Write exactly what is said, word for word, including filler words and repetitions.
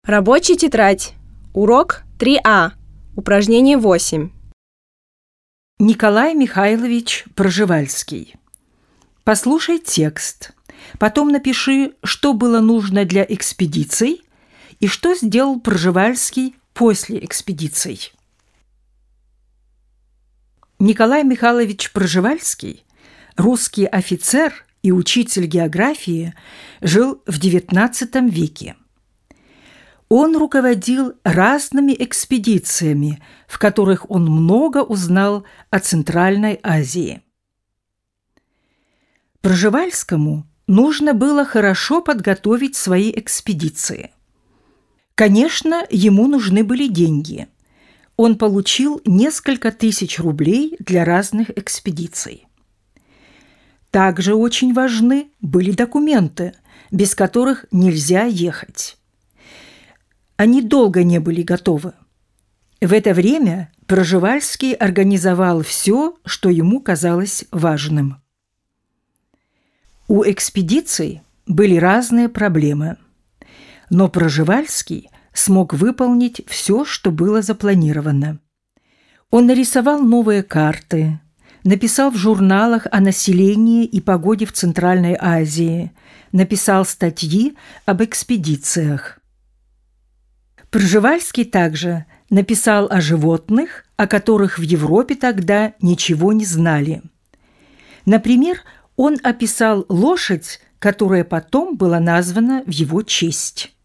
Рабочая тетрадь. Урок три А. Упражнение восемь. Николай Михайлович Пржевальский. Послушай текст. Потом напиши, что было нужно для экспедиций и что сделал Пржевальский после экспедиций. Николай Михайлович Пржевальский, русский офицер и учитель географии, жил в девятнадцатом веке. Он руководил разными экспедициями, в которых он много узнал о Центральной Азии. Пржевальскому нужно было хорошо подготовить свои экспедиции. Конечно, ему нужны были деньги. Он получил несколько тысяч рублей для разных экспедиций. Также очень важны были документы, без которых нельзя ехать. Они долго не были готовы. В это время Пржевальский организовал все, что ему казалось важным. У экспедиций были разные проблемы, но Пржевальский смог выполнить все, что было запланировано. Он нарисовал новые карты, написал в журналах о населении и погоде в Центральной Азии, написал статьи об экспедициях. Пржевальский также написал о животных, о которых в Европе тогда ничего не знали. Например, он описал лошадь, которая потом была названа в его честь.